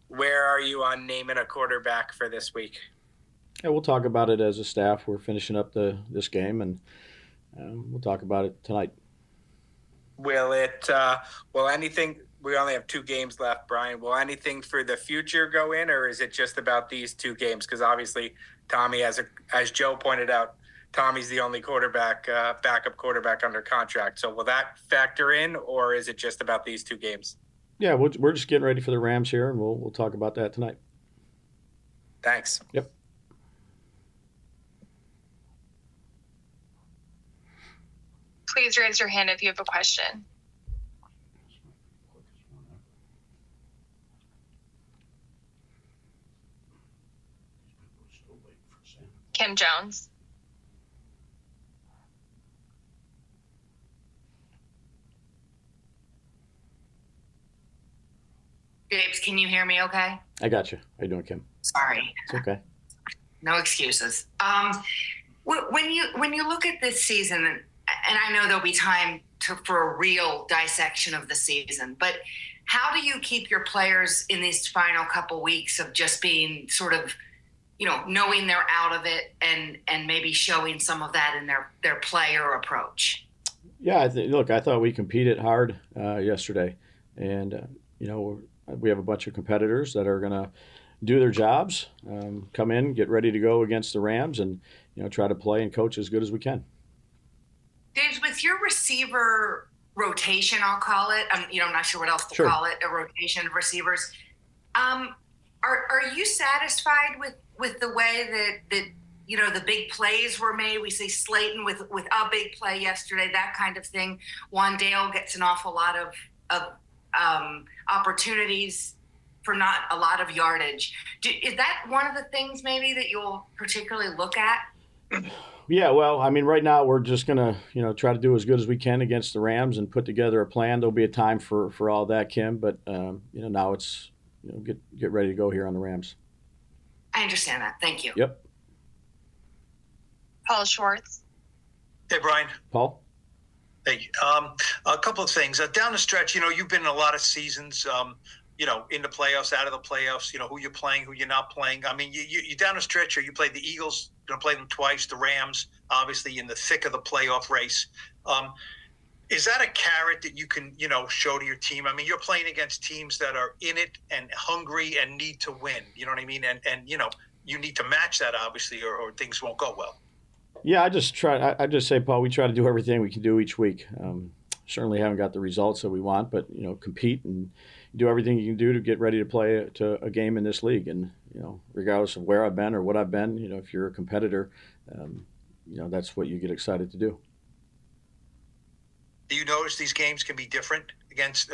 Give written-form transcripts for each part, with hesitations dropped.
Where are you on naming a quarterback for this week? Yeah, we'll talk about it as a staff. We're finishing up this game, and we'll talk about it tonight. Will it? Will anything? We only have two games left, Brian. Will anything for the future go in, or is it just about these two games? Because obviously, Tommy, as Joe pointed out, Tommy's the only backup quarterback under contract. So will that factor in, or is it just about these two games? Yeah, we're just getting ready for the Rams here, and we'll talk about that tonight. Thanks. Yep. Please raise your hand if you have a question. Kim Jones. Babes, can you hear me okay? I got you. How you doing, Kim? Sorry. It's okay. No excuses. When you look at this season, and I know there'll be time for a real dissection of the season, but how do you keep your players in these final couple weeks of just being sort of, knowing they're out of it and maybe showing some of that in their play or approach? Yeah, I thought we competed hard yesterday, and we have a bunch of competitors that are going to do their jobs, come in, get ready to go against the Rams, and try to play and coach as good as we can. Dave, with your receiver rotation, I'll call it. I'm not sure what else to call it. A rotation of receivers. Are you satisfied with the way that the big plays were made? We see Slayton with a big play yesterday, that kind of thing. Wandale gets an awful lot of opportunities for not a lot of yardage. Is that one of the things maybe that you'll particularly look at? Yeah, well, I mean, right now we're just gonna, try to do as good as we can against the Rams and put together a plan. There'll be a time for all that, Kim, but now it's get ready to go here on the Rams. I understand that. Thank you. Yep. Paul Schwartz. Hey, Brian. Paul. Hey, a couple of things. Down the stretch, you've been in a lot of seasons, in the playoffs, out of the playoffs, who you're playing, who you're not playing. I mean, you down the stretch here, you played the Eagles, going to play them twice, the Rams, obviously in the thick of the playoff race. Is that a carrot that you can, show to your team? I mean, you're playing against teams that are in it and hungry and need to win. You know what I mean? And you need to match that, obviously, or things won't go well. Yeah, I just say, Paul, we try to do everything we can do each week. Certainly haven't got the results that we want, but, compete and do everything you can do to get ready to play to a game in this league. And, regardless of where I've been or what I've been, if you're a competitor, that's what you get excited to do. Do you notice these games can be different against,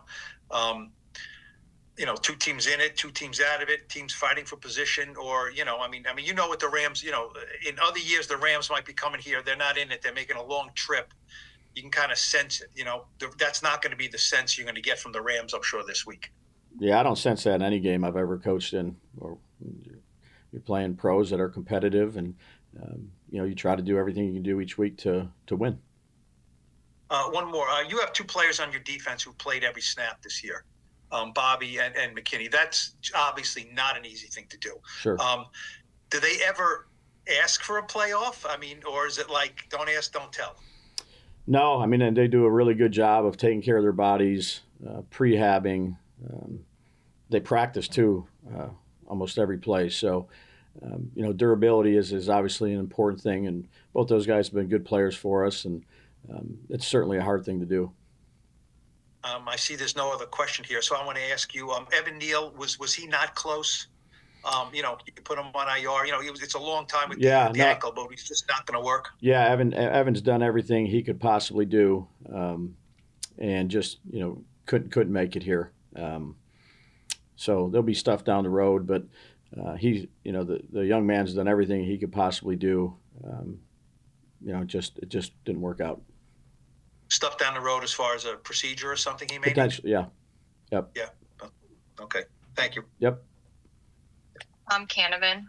two teams in it, two teams out of it, teams fighting for position, or, what the Rams, in other years, the Rams might be coming here. They're not in it. They're making a long trip. You can kind of sense it, that's not going to be the sense you're going to get from the Rams, I'm sure, this week. Yeah, I don't sense that in any game I've ever coached in. Or you're playing pros that are competitive, and, you try to do everything you can do each week to win. One more. You have two players on your defense who played every snap this year, Bobby and McKinney. That's obviously not an easy thing to do. Sure. Do they ever ask for a playoff? I mean, or is it like, don't ask, don't tell? No, I mean, and they do a really good job of taking care of their bodies, prehabbing. They practice, too, almost every play. So, durability is obviously an important thing, and both those guys have been good players for us, and it's certainly a hard thing to do. I see there's no other question here, so I want to ask you, Evan Neal, was he not close? You put him on IR. It's a long time with the ankle, but he's just not going to work. Yeah, Evan's done everything he could possibly do, and just couldn't make it here. So there'll be stuff down the road, but the young man's done everything he could possibly do. It just didn't work out. Stuff down the road as far as a procedure or something he made? Potentially, yeah. Yep. Yeah. Okay. Thank you. Yep. Tom Canavan.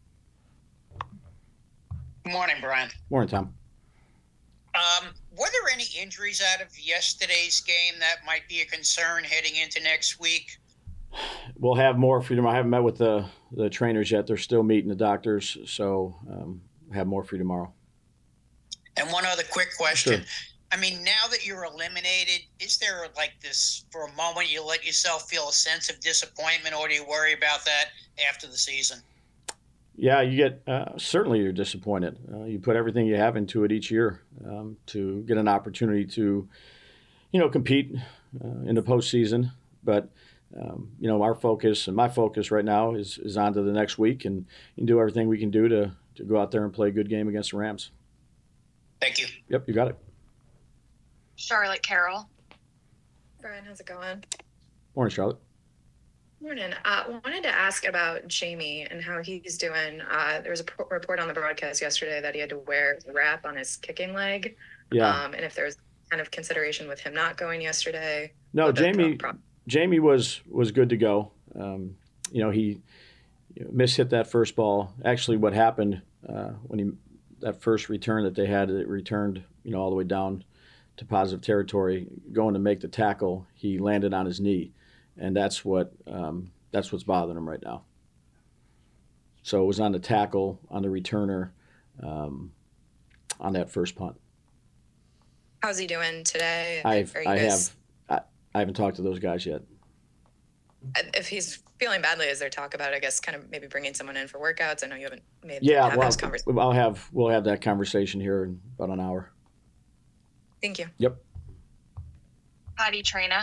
Good morning, Brian. Morning, Tom. Were there any injuries out of yesterday's game that might be a concern heading into next week? We'll have more for you tomorrow. I haven't met with the trainers yet. They're still meeting the doctors, so have more for you tomorrow. And one other quick question. Sure. I mean, now that you're eliminated, is there like this, for a moment, you let yourself feel a sense of disappointment, or do you worry about that after the season? Yeah, you get certainly you're disappointed. You put everything you have into it each year to get an opportunity to, compete in the postseason. But our focus and my focus right now is on to the next week and do everything we can do to go out there and play a good game against the Rams. Thank you. Yep, you got it. Charlotte Carroll. Brian, how's it going? Morning, Charlotte. Morning. Wanted to ask about Jamie and how he's doing. There was a report on the broadcast yesterday that he had to wear a wrap on his kicking leg. Yeah. And if there's kind of consideration with him not going yesterday. No, Jamie was good to go. He mishit that first ball. Actually, what happened when that first return that they had, it returned all the way down to positive territory, going to make the tackle, he landed on his knee, and that's what's bothering him right now. So it was on the tackle, on the returner, on that first punt. How's he doing today? I haven't talked to those guys yet. If he's feeling badly, is there talk about, I guess, kind of maybe bringing someone in for workouts? I know you haven't made those conversations. We'll have that conversation here in about an hour. Thank you. Yep. Patty Traina.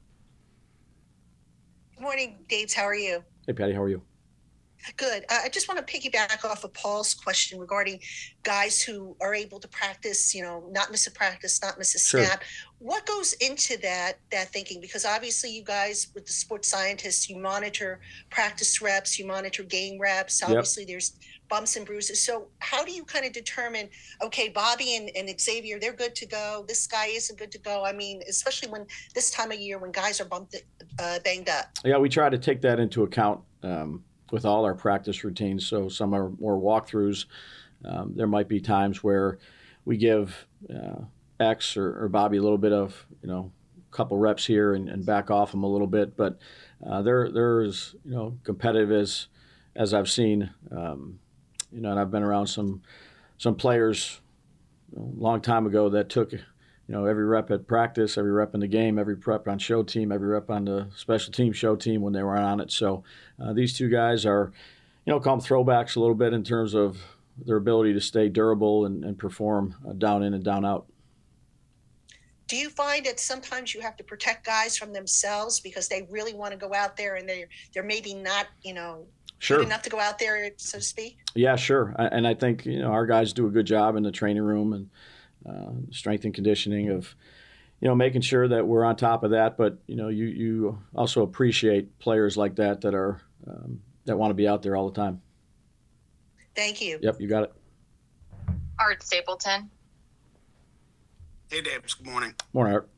Good morning, Daves. How are you? Hey, Patty, how are you? Good. I just want to piggyback off of Paul's question regarding guys who are able to practice, not miss a practice, not miss a snap. Sure. What goes into that thinking? Because obviously you guys, with the sports scientists, you monitor practice reps, you monitor game reps. Obviously there's bumps and bruises. So how do you kind of determine, okay, Bobby and Xavier, they're good to go. This guy isn't good to go. I mean, especially when this time of year when guys are banged up. Yeah, we try to take that into account with all our practice routines. So some are more walkthroughs. There might be times where we give X or Bobby a little bit of, a couple reps here and back off them a little bit. But there's, competitive as I've seen, and I've been around some players a long time ago that took, every rep at practice, every rep in the game, every rep on show team, every rep on the special team show team when they were on it. So these two guys are, call them throwbacks a little bit in terms of their ability to stay durable and perform down in and down out. Do you find that sometimes you have to protect guys from themselves because they really want to go out there and they're maybe not, Sure. good enough to go out there, so to speak? Yeah, sure. And I think, our guys do a good job in the training room and strength and conditioning of, making sure that we're on top of that. But, you also appreciate players like that are that want to be out there all the time. Thank you. Yep, you got it. Art Stapleton. Hey, Daves. Good morning. Morning, Art.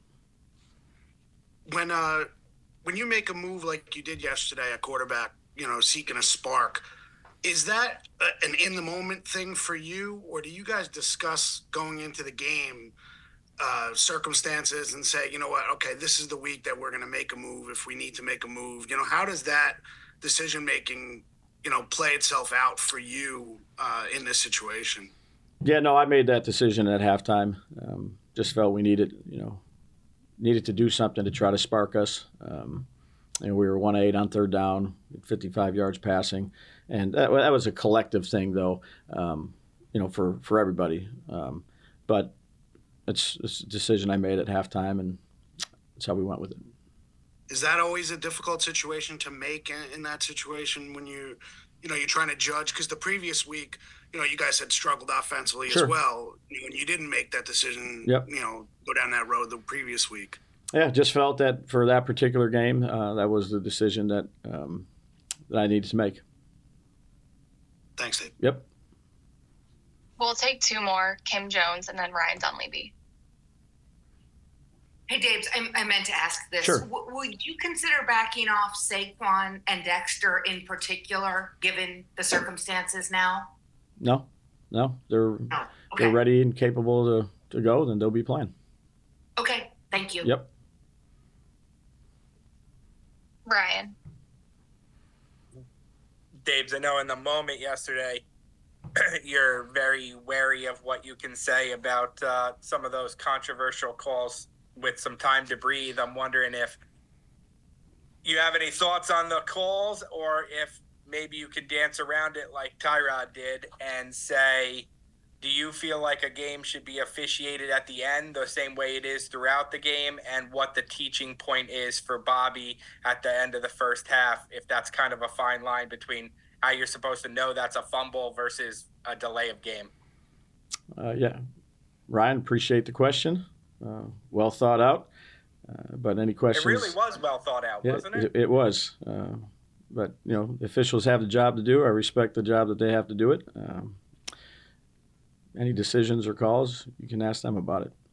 When you make a move like you did yesterday, a quarterback, seeking a spark, is that an in-the-moment thing for you, or do you guys discuss going into the game circumstances and say, you know what, okay, this is the week that we're going to make a move if we need to make a move? How does that decision-making, play itself out for you in this situation? Yeah, no, I made that decision at halftime. Just felt we needed to do something to try to spark us. And we were 1-8 on third down, 55 yards passing. And that was a collective thing, though, for everybody. But it's a decision I made at halftime, and that's how we went with it. Is that always a difficult situation to make in that situation when you're trying to judge? Because the previous week, you guys had struggled offensively Sure. as well. And you didn't make that decision, Yep. Go down that road the previous week. Yeah, just felt that for that particular game, that was the decision that I needed to make. Thanks, Dave. Yep. We'll take two more, Kim Jones and then Ryan Dunleavy. Hey, Daves, I meant to ask this. Sure. Would you consider backing off Saquon and Dexter in particular, given the circumstances now? No, they're Okay. they're ready and capable to go. Then they'll be playing. Okay, thank you. Yep. Ryan. Daves, I know in the moment yesterday, you're very wary of what you can say about some of those controversial calls with some time to breathe. I'm wondering if you have any thoughts on the calls, or if maybe you could dance around it like Tyrod did and say, do you feel like a game should be officiated at the end the same way it is throughout the game, and what the teaching point is for Bobby at the end of the first half, if that's kind of a fine line between how you're supposed to know that's a fumble versus a delay of game? Yeah. Ryan, appreciate the question. Well thought out. But any questions? It really was well thought out, wasn't it? It was. But, officials have the job to do. I respect the job that they have to do it. Any decisions or calls, you can ask them about it.